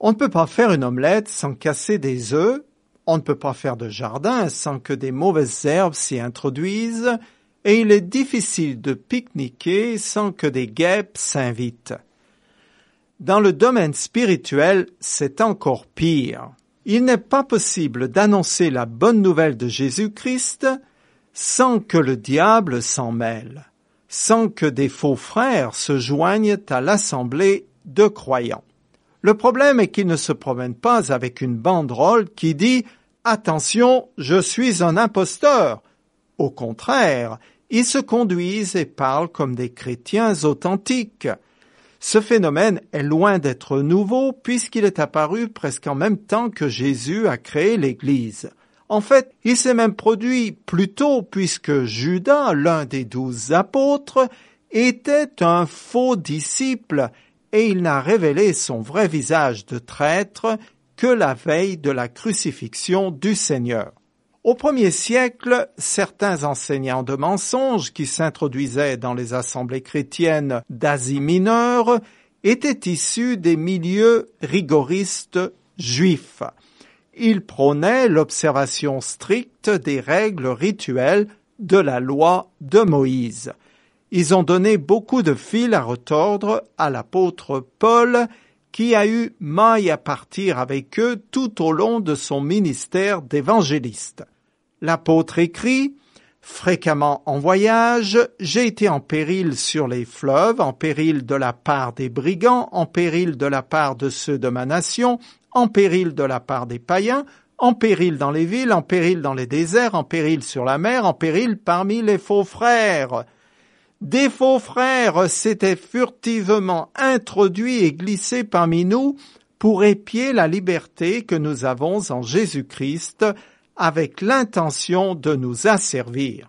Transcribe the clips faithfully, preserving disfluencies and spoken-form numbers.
On ne peut pas faire une omelette sans casser des œufs, on ne peut pas faire de jardin sans que des mauvaises herbes s'y introduisent, et il est difficile de pique-niquer sans que des guêpes s'invitent. Dans le domaine spirituel, c'est encore pire. Il n'est pas possible d'annoncer la bonne nouvelle de Jésus-Christ sans que le diable s'en mêle, sans que des faux frères se joignent à l'assemblée de croyants. Le problème est qu'ils ne se promènent pas avec une banderole qui dit « Attention, je suis un imposteur ». Au contraire, ils se conduisent et parlent comme des chrétiens authentiques. Ce phénomène est loin d'être nouveau puisqu'il est apparu presque en même temps que Jésus a créé l'Église. En fait, il s'est même produit plus tôt puisque Judas, l'un des douze apôtres, était un faux disciple et il n'a révélé son vrai visage de traître que la veille de la crucifixion du Seigneur. Au premier siècle, certains enseignants de mensonges qui s'introduisaient dans les assemblées chrétiennes d'Asie mineure étaient issus des milieux rigoristes juifs. Ils prônaient l'observation stricte des règles rituelles de la loi de Moïse. Ils ont donné beaucoup de fil à retordre à l'apôtre Paul, qui a eu maille à partir avec eux tout au long de son ministère d'évangéliste. L'apôtre écrit « Fréquemment en voyage, j'ai été en péril sur les fleuves, en péril de la part des brigands, en péril de la part de ceux de ma nation, en péril de la part des païens, en péril dans les villes, en péril dans les déserts, en péril sur la mer, en péril parmi les faux frères. » Des faux frères s'étaient furtivement introduits et glissés parmi nous pour épier la liberté que nous avons en Jésus-Christ avec l'intention de nous asservir.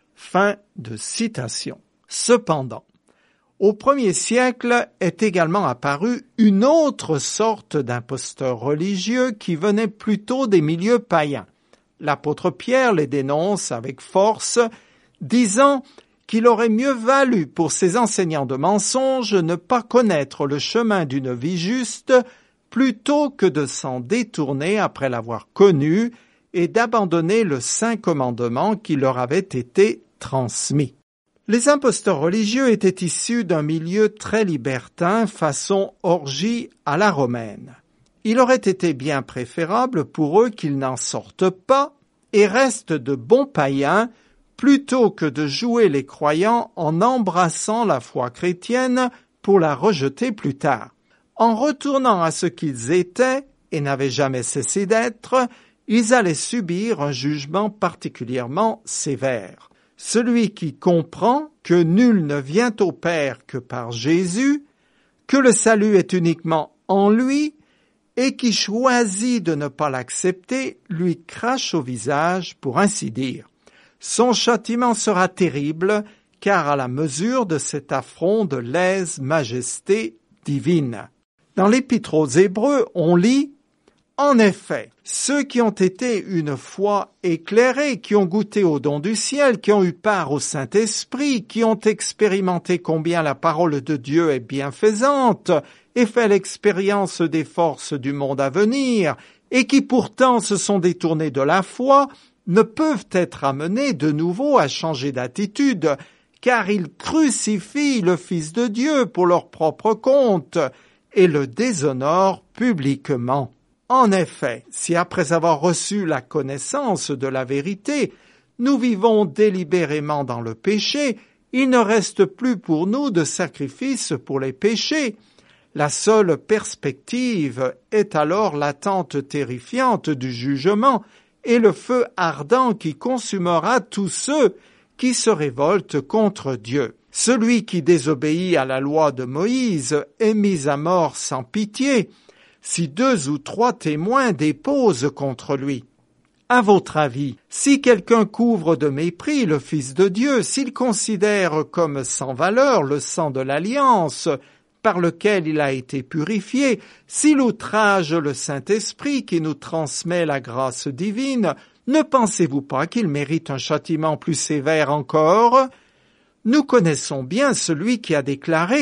Fin de citation. Cependant, au premier siècle est également apparue une autre sorte d'imposteur religieux qui venait plutôt des milieux païens. L'apôtre Pierre les dénonce avec force, disant qu'il aurait mieux valu pour ces enseignants de mensonges ne pas connaître le chemin d'une vie juste plutôt que de s'en détourner après l'avoir connu et d'abandonner le saint commandement qui leur avait été transmis. Les imposteurs religieux étaient issus d'un milieu très libertin façon orgie à la romaine. Il aurait été bien préférable pour eux qu'ils n'en sortent pas et restent de bons païens plutôt que de jouer les croyants en embrassant la foi chrétienne pour la rejeter plus tard. En retournant à ce qu'ils étaient et n'avaient jamais cessé d'être, ils allaient subir un jugement particulièrement sévère. Celui qui comprend que nul ne vient au Père que par Jésus, que le salut est uniquement en lui, et qui choisit de ne pas l'accepter, lui crache au visage, pour ainsi dire. Son châtiment sera terrible, car à la mesure de cet affront de lèse-majesté divine. Dans l'Épître aux Hébreux, on lit « En effet, ceux qui ont été une foi éclairée, qui ont goûté au don du ciel, qui ont eu part au Saint-Esprit, qui ont expérimenté combien la parole de Dieu est bienfaisante, et fait l'expérience des forces du monde à venir, et qui pourtant se sont détournés de la foi, ne peuvent être amenés de nouveau à changer d'attitude, car ils crucifient le Fils de Dieu pour leur propre compte et le déshonorent publiquement. En effet, si après avoir reçu la connaissance de la vérité, nous vivons délibérément dans le péché, il ne reste plus pour nous de sacrifice pour les péchés. La seule perspective est alors l'attente terrifiante du jugement et le feu ardent qui consumera tous ceux qui se révoltent contre Dieu. Celui qui désobéit à la loi de Moïse est mis à mort sans pitié, si deux ou trois témoins déposent contre lui. À votre avis, si quelqu'un couvre de mépris le Fils de Dieu, s'il considère comme sans valeur le sang de l'Alliance, par lequel il a été purifié, s'il outrage le Saint-Esprit qui nous transmet la grâce divine, ne pensez-vous pas qu'il mérite un châtiment plus sévère encore? Nous connaissons bien celui qui a déclaré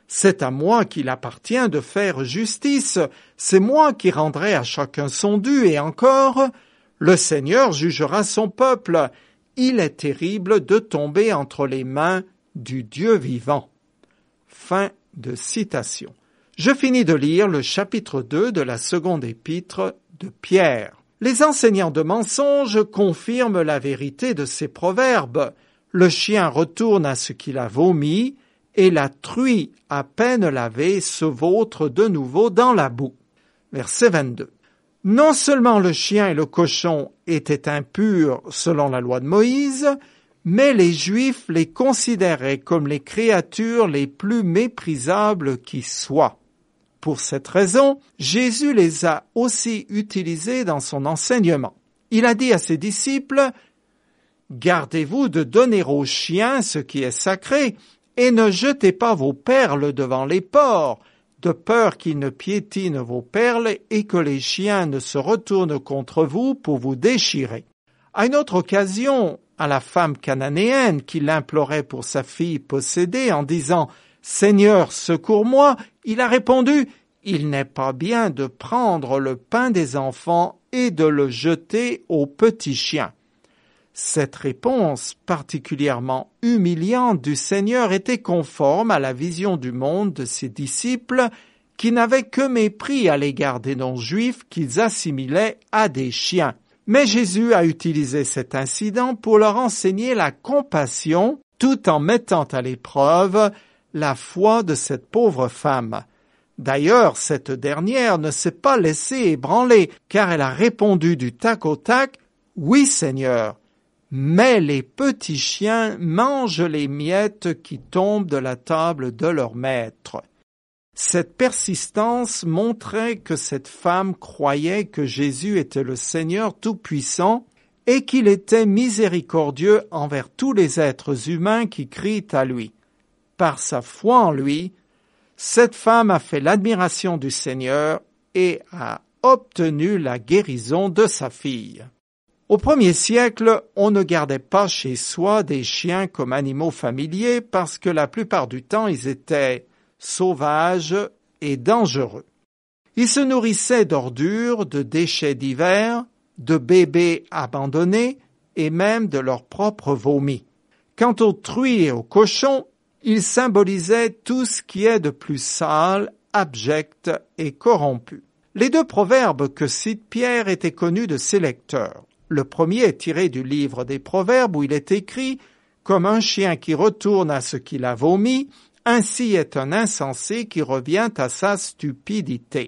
C'est à moi qu'il appartient de faire justice, c'est moi qui rendrai à chacun son dû, et encore, le Seigneur jugera son peuple. Il est terrible de tomber entre les mains du Dieu vivant. » Fin de citation. Je finis de lire le chapitre deux de la seconde épître de Pierre. Les enseignants de mensonges confirment la vérité de ces proverbes. Le chien retourne à ce qu'il a vomi, et la truie, à peine lavée, se vautre de nouveau dans la boue. Verset vingt-deux. Non seulement le chien et le cochon étaient impurs selon la loi de Moïse, mais les Juifs les considéraient comme les créatures les plus méprisables qui soient. Pour cette raison, Jésus les a aussi utilisés dans son enseignement. Il a dit à ses disciples « Gardez-vous de donner aux chiens ce qui est sacré, et ne jetez pas vos perles devant les porcs, de peur qu'ils ne piétinent vos perles et que les chiens ne se retournent contre vous pour vous déchirer. » À une autre occasion, à la femme cananéenne qui l'implorait pour sa fille possédée en disant « Seigneur, secours-moi », il a répondu « Il n'est pas bien de prendre le pain des enfants et de le jeter aux petits chiens. » Cette réponse particulièrement humiliante du Seigneur était conforme à la vision du monde de ses disciples qui n'avaient que mépris à l'égard des non-juifs qu'ils assimilaient à des chiens. Mais Jésus a utilisé cet incident pour leur enseigner la compassion tout en mettant à l'épreuve la foi de cette pauvre femme. D'ailleurs, cette dernière ne s'est pas laissée ébranler, car elle a répondu du tac au tac « Oui, Seigneur ». Mais les petits chiens mangent les miettes qui tombent de la table de leur maître. Cette persistance montrait que cette femme croyait que Jésus était le Seigneur Tout-Puissant et qu'il était miséricordieux envers tous les êtres humains qui crient à lui. Par sa foi en lui, cette femme a fait l'admiration du Seigneur et a obtenu la guérison de sa fille. Au premier siècle, on ne gardait pas chez soi des chiens comme animaux familiers parce que la plupart du temps ils étaient sauvages et dangereux. Ils se nourrissaient d'ordures, de déchets divers, de bébés abandonnés et même de leur propre vomi. Quant aux truies et aux cochons, ils symbolisaient tout ce qui est de plus sale, abject et corrompu. Les deux proverbes que cite Pierre étaient connus de ses lecteurs. Le premier est tiré du livre des Proverbes où il est écrit « Comme un chien qui retourne à ce qu'il a vomi, ainsi est un insensé qui revient à sa stupidité. »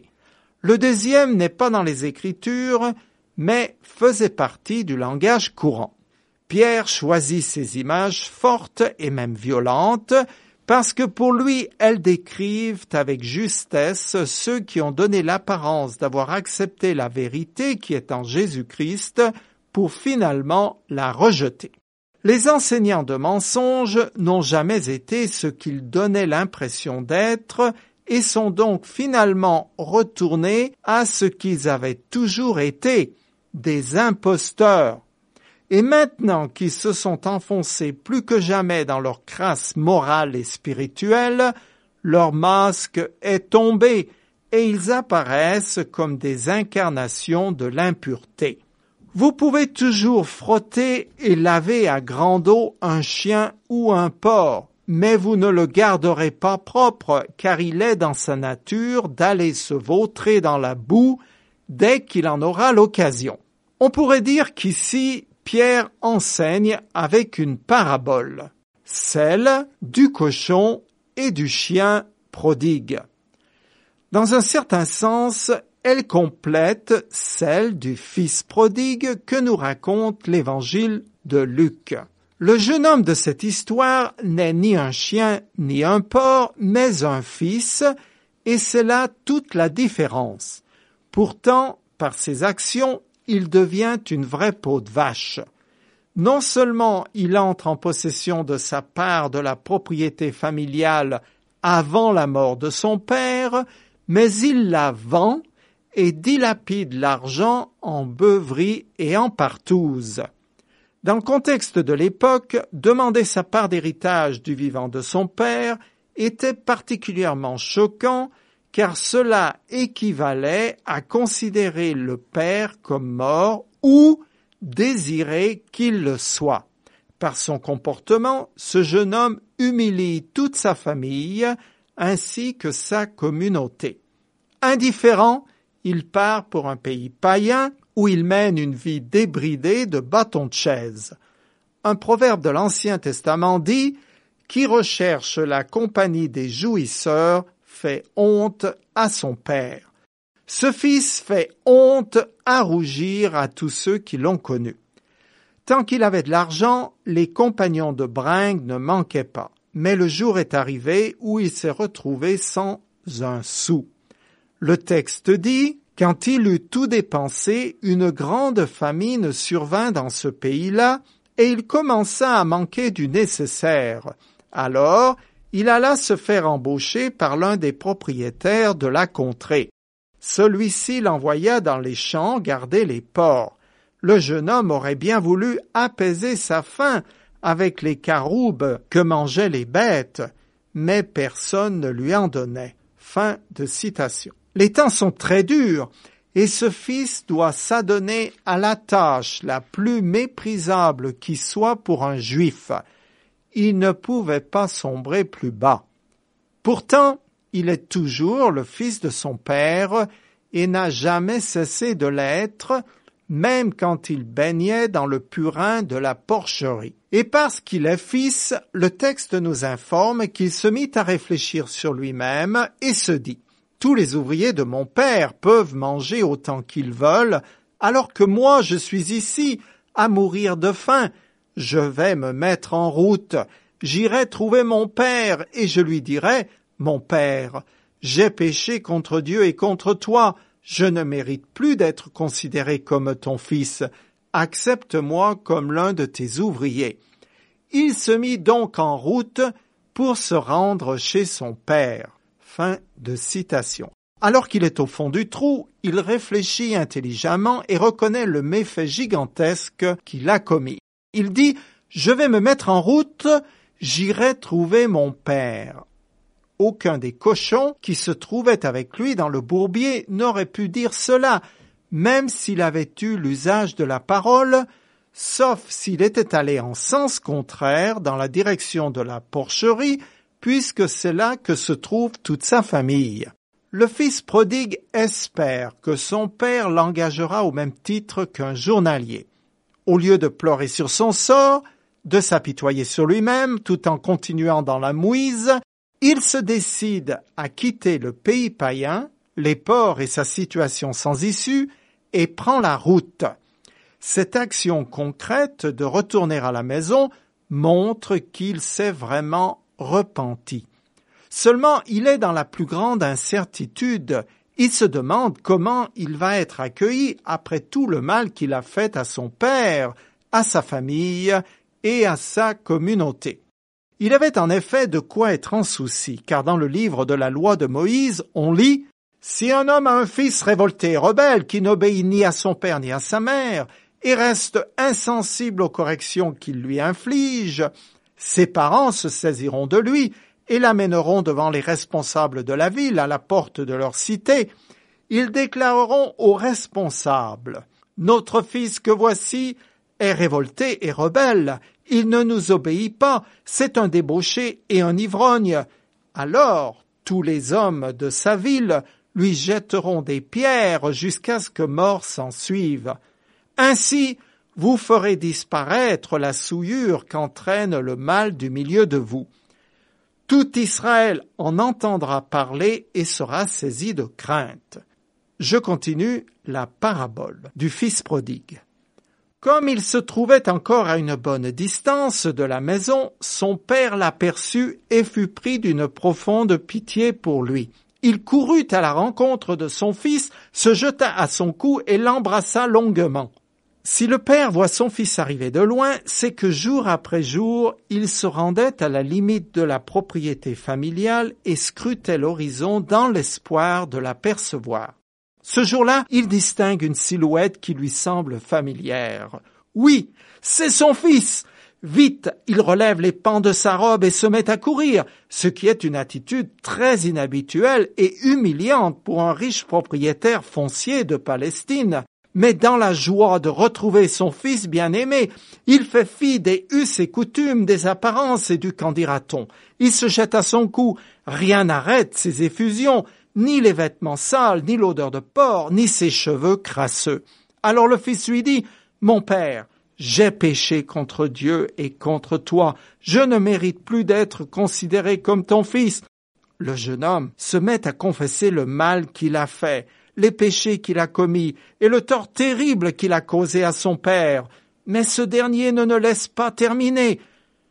Le deuxième n'est pas dans les Écritures, mais faisait partie du langage courant. Pierre choisit ces images fortes et même violentes parce que pour lui, elles décrivent avec justesse ceux qui ont donné l'apparence d'avoir accepté la vérité qui est en Jésus-Christ pour finalement la rejeter. Les enseignants de mensonges n'ont jamais été ce qu'ils donnaient l'impression d'être et sont donc finalement retournés à ce qu'ils avaient toujours été, des imposteurs. Et maintenant qu'ils se sont enfoncés plus que jamais dans leur crasse morale et spirituelle, leur masque est tombé et ils apparaissent comme des incarnations de l'impureté. Vous pouvez toujours frotter et laver à grande eau un chien ou un porc, mais vous ne le garderez pas propre, car il est dans sa nature d'aller se vautrer dans la boue dès qu'il en aura l'occasion. On pourrait dire qu'ici, Pierre enseigne avec une parabole, celle du cochon et du chien prodigue. Dans un certain sens, elle complète celle du fils prodigue que nous raconte l'évangile de Luc. Le jeune homme de cette histoire n'est ni un chien ni un porc, mais un fils, et c'est là toute la différence. Pourtant, par ses actions, il devient une vraie peau de vache. Non seulement il entre en possession de sa part de la propriété familiale avant la mort de son père, mais il la vend et dilapide l'argent en beuverie et en partouze. Dans le contexte de l'époque, demander sa part d'héritage du vivant de son père était particulièrement choquant car cela équivalait à considérer le père comme mort ou désirer qu'il le soit. Par son comportement, ce jeune homme humilie toute sa famille ainsi que sa communauté. Indifférent, il part pour un pays païen où il mène une vie débridée de bâton de chaise. Un proverbe de l'Ancien Testament dit « Qui recherche la compagnie des jouisseurs fait honte à son père. » Ce fils fait honte à rougir à tous ceux qui l'ont connu. Tant qu'il avait de l'argent, les compagnons de bringue ne manquaient pas. Mais le jour est arrivé où il s'est retrouvé sans un sou. Le texte dit « Quand il eut tout dépensé, une grande famine survint dans ce pays-là, et il commença à manquer du nécessaire. Alors, il alla se faire embaucher par l'un des propriétaires de la contrée. Celui-ci l'envoya dans les champs garder les porcs. Le jeune homme aurait bien voulu apaiser sa faim avec les caroubes que mangeaient les bêtes, mais personne ne lui en donnait. » Fin de citation. Les temps sont très durs et ce fils doit s'adonner à la tâche la plus méprisable qui soit pour un juif. Il ne pouvait pas sombrer plus bas. Pourtant, il est toujours le fils de son père et n'a jamais cessé de l'être, même quand il baignait dans le purin de la porcherie. Et parce qu'il est fils, le texte nous informe qu'il se mit à réfléchir sur lui-même et se dit « Tous les ouvriers de mon père peuvent manger autant qu'ils veulent, alors que moi je suis ici à mourir de faim. Je vais me mettre en route, j'irai trouver mon père et je lui dirai « Mon père, j'ai péché contre Dieu et contre toi, je ne mérite plus d'être considéré comme ton fils. Accepte-moi comme l'un de tes ouvriers. » Il se mit donc en route pour se rendre chez son père. Fin de citation. Alors qu'il est au fond du trou, il réfléchit intelligemment et reconnaît le méfait gigantesque qu'il a commis. Il dit « Je vais me mettre en route, j'irai trouver mon père. » Aucun des cochons qui se trouvaient avec lui dans le bourbier n'aurait pu dire cela, même s'il avait eu l'usage de la parole, sauf s'il était allé en sens contraire dans la direction de la porcherie, puisque c'est là que se trouve toute sa famille. Le fils prodigue espère que son père l'engagera au même titre qu'un journalier. Au lieu de pleurer sur son sort, de s'apitoyer sur lui-même tout en continuant dans la mouise, il se décide à quitter le pays païen, les porcs et sa situation sans issue, et prend la route. Cette action concrète de retourner à la maison montre qu'il s'est vraiment repenti. Seulement, il est dans la plus grande incertitude. Il se demande comment il va être accueilli après tout le mal qu'il a fait à son père, à sa famille et à sa communauté. Il avait en effet de quoi être en souci, car dans le livre de la loi de Moïse, on lit « Si un homme a un fils révolté et rebelle qui n'obéit ni à son père ni à sa mère, et reste insensible aux corrections qu'il lui inflige, ses parents se saisiront de lui et l'amèneront devant les responsables de la ville à la porte de leur cité. Ils déclareront aux responsables « Notre fils que voici est révolté et rebelle. Il ne nous obéit pas, c'est un débauché et un ivrogne. » Alors tous les hommes de sa ville lui jetteront des pierres jusqu'à ce que mort s'en suive. Ainsi, vous ferez disparaître la souillure qu'entraîne le mal du milieu de vous. Tout Israël en entendra parler et sera saisi de crainte. Je continue la parabole du fils prodigue. Comme il se trouvait encore à une bonne distance de la maison, son père l'aperçut et fut pris d'une profonde pitié pour lui. Il courut à la rencontre de son fils, se jeta à son cou et l'embrassa longuement. Si le père voit son fils arriver de loin, c'est que jour après jour, il se rendait à la limite de la propriété familiale et scrutait l'horizon dans l'espoir de l'apercevoir. Ce jour-là, il distingue une silhouette qui lui semble familière. Oui, c'est son fils! Vite, il relève les pans de sa robe et se met à courir, ce qui est une attitude très inhabituelle et humiliante pour un riche propriétaire foncier de Palestine. Mais dans la joie de retrouver son fils bien-aimé, il fait fi des us et coutumes, des apparences et du qu'en dira-t-on. Il se jette à son cou. Rien n'arrête ses effusions, ni les vêtements sales, ni l'odeur de porc, ni ses cheveux crasseux. Alors le fils lui dit, « Mon père, j'ai péché contre Dieu et contre toi. Je ne mérite plus d'être considéré comme ton fils. » Le jeune homme se met à confesser le mal qu'il a fait, les péchés qu'il a commis et le tort terrible qu'il a causé à son père. Mais ce dernier ne le laisse pas terminer.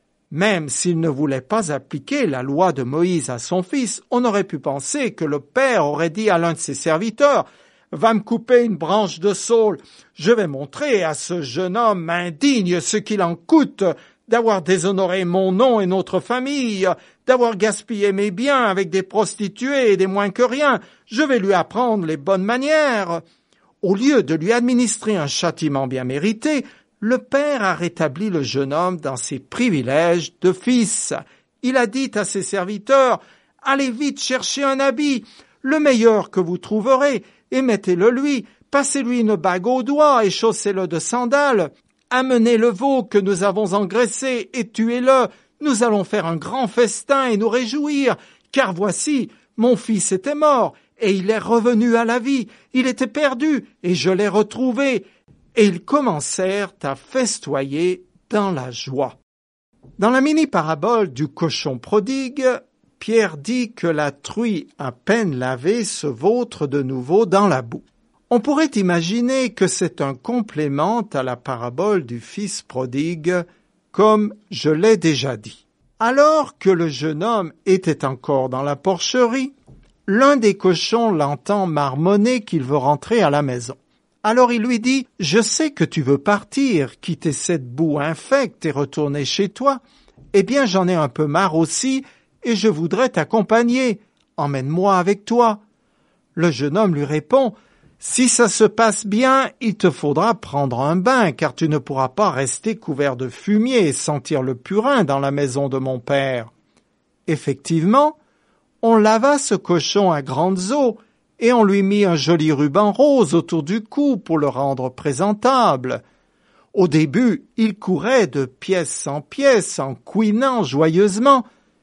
Même s'il ne voulait pas appliquer la loi de Moïse à son fils, on aurait pu penser que le père aurait dit à l'un de ses serviteurs « Va me couper une branche de saule. Je vais montrer à ce jeune homme indigne ce qu'il en coûte d'avoir déshonoré mon nom et notre famille, d'avoir gaspillé mes biens avec des prostituées et des moins que rien. Je vais lui apprendre les bonnes manières. » Au lieu de lui administrer un châtiment bien mérité, le père a rétabli le jeune homme dans ses privilèges de fils. Il a dit à ses serviteurs « Allez vite chercher un habit, le meilleur que vous trouverez, et mettez-le lui, passez-lui une bague au doigt et chaussez-le de sandales. Amenez le veau que nous avons engraissé et tuez-le. Nous allons faire un grand festin et nous réjouir, car voici, mon fils était mort et il est revenu à la vie. Il était perdu et je l'ai retrouvé. » Et ils commencèrent à festoyer dans la joie. Dans la mini-parabole du cochon prodigue, Pierre dit que la truie à peine lavée se vautre de nouveau dans la boue. On pourrait imaginer que c'est un complément à la parabole du fils prodigue, comme je l'ai déjà dit. Alors que le jeune homme était encore dans la porcherie, l'un des cochons l'entend marmonner qu'il veut rentrer à la maison. Alors il lui dit « Je sais que tu veux partir, quitter cette boue infecte et retourner chez toi. Eh bien, j'en ai un peu marre aussi et je voudrais t'accompagner. Emmène-moi avec toi. » Le jeune homme lui répond « Si ça se passe bien, il te faudra prendre un bain, car tu ne pourras pas rester couvert de fumier et sentir le purin dans la maison de mon père. » Effectivement, on lava ce cochon à grandes eaux, et on lui mit un joli ruban rose autour du cou pour le rendre présentable. Au début, il courait de pièce en pièce en couinant joyeusement,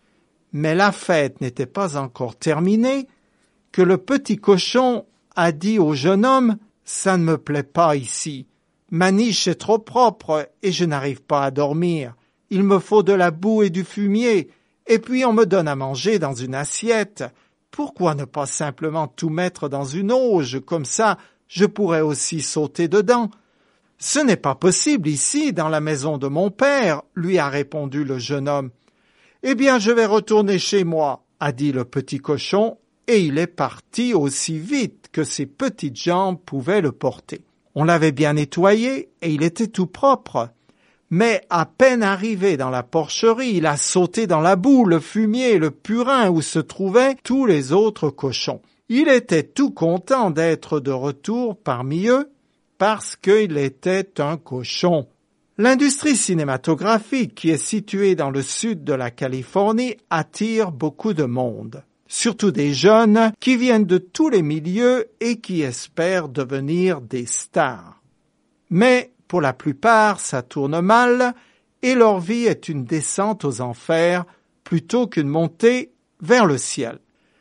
mais la fête n'était pas encore terminée que le petit cochon a dit au jeune homme « Ça ne me plaît pas ici. Ma niche est trop propre et je n'arrive pas à dormir. Il me faut de la boue et du fumier, et puis on me donne à manger dans une assiette. Pourquoi ne pas simplement tout mettre dans une auge, comme ça je pourrais aussi sauter dedans? » « Ce n'est pas possible ici, dans la maison de mon père, lui a répondu le jeune homme. « Eh bien, je vais retourner chez moi, a dit le petit cochon, et il est parti aussi vite que ses petites jambes pouvaient le porter. On l'avait bien nettoyé et il était tout propre. Mais à peine arrivé dans la porcherie, il a sauté dans la boue, le fumier, le purin où se trouvaient tous les autres cochons. Il était tout content d'être de retour parmi eux parce qu'il était un cochon. L'industrie cinématographique qui est située dans le sud de la Californie attire beaucoup de monde, surtout des jeunes qui viennent de tous les milieux et qui espèrent devenir des stars. Mais pour la plupart, ça tourne mal et leur vie est une descente aux enfers plutôt qu'une montée vers le ciel.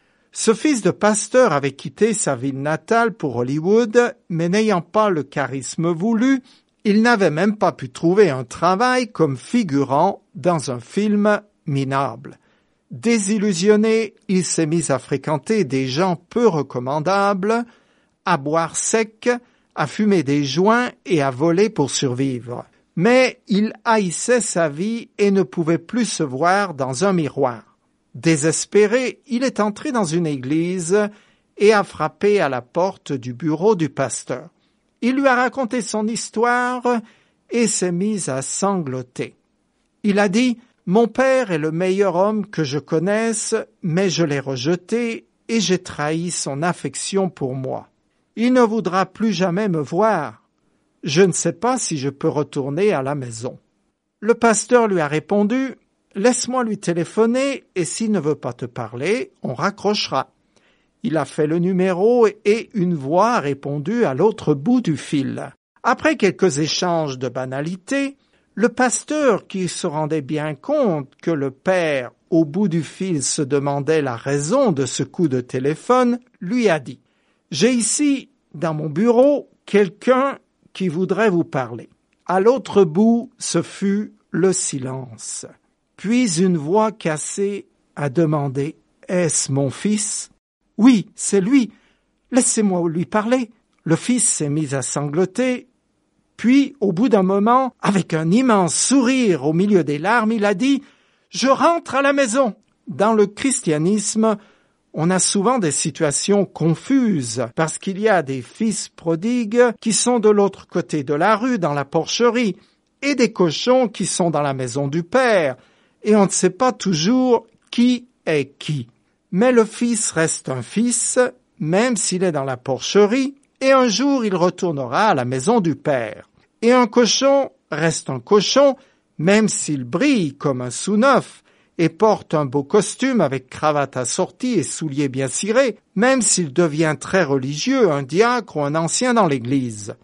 Ce fils de pasteur avait quitté sa ville natale pour Hollywood, mais n'ayant pas le charisme voulu, il n'avait même pas pu trouver un travail comme figurant dans un film minable. Désillusionné, il s'est mis à fréquenter des gens peu recommandables, à boire sec, à fumer des joints et à voler pour survivre. Mais il haïssait sa vie et ne pouvait plus se voir dans un miroir. Désespéré, il est entré dans une église et a frappé à la porte du bureau du pasteur. Il lui a raconté son histoire et s'est mis à sangloter. Il a dit « Mon père est le meilleur homme que je connaisse, mais je l'ai rejeté et j'ai trahi son affection pour moi. Il ne voudra plus jamais me voir. Je ne sais pas si je peux retourner à la maison. » Le pasteur lui a répondu « Laisse-moi lui téléphoner et s'il ne veut pas te parler, on raccrochera. » Il a fait le numéro et une voix a répondu à l'autre bout du fil. Après quelques échanges de banalités, le pasteur, qui se rendait bien compte que le père, au bout du fil, se demandait la raison de ce coup de téléphone, lui a dit « J'ai ici, dans mon bureau, quelqu'un qui voudrait vous parler. » À l'autre bout, ce fut le silence. Puis une voix cassée a demandé « Est-ce mon fils ?»« Oui, c'est lui. Laissez-moi lui parler. » Le fils s'est mis à sangloter. Puis, au bout d'un moment, avec un immense sourire au milieu des larmes, il a dit « Je rentre à la maison !» Dans le christianisme, on a souvent des situations confuses parce qu'il y a des fils prodigues qui sont de l'autre côté de la rue, dans la porcherie, et des cochons qui sont dans la maison du père, et on ne sait pas toujours qui est qui. Mais le fils reste un fils, même s'il est dans la porcherie, et un jour il retournera à la maison du père. Et un cochon reste un cochon, même s'il brille comme un sous-neuf, et porte un beau costume avec cravate assortie et souliers bien cirés, même s'il devient très religieux, un diacre ou un ancien dans l'église.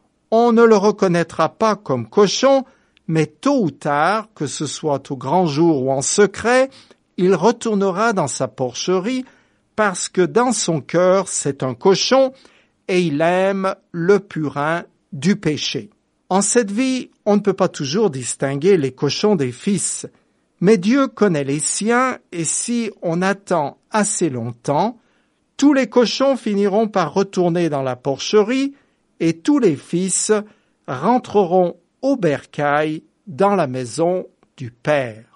On ne le reconnaîtra pas comme cochon, mais tôt ou tard, que ce soit au grand jour ou en secret, il retournera dans sa porcherie parce que dans son cœur c'est un cochon et il aime le purin du péché. En cette vie, on ne peut pas toujours distinguer les cochons des fils, mais Dieu connaît les siens et si on attend assez longtemps, tous les cochons finiront par retourner dans la porcherie et tous les fils rentreront au bercail dans la maison du Père.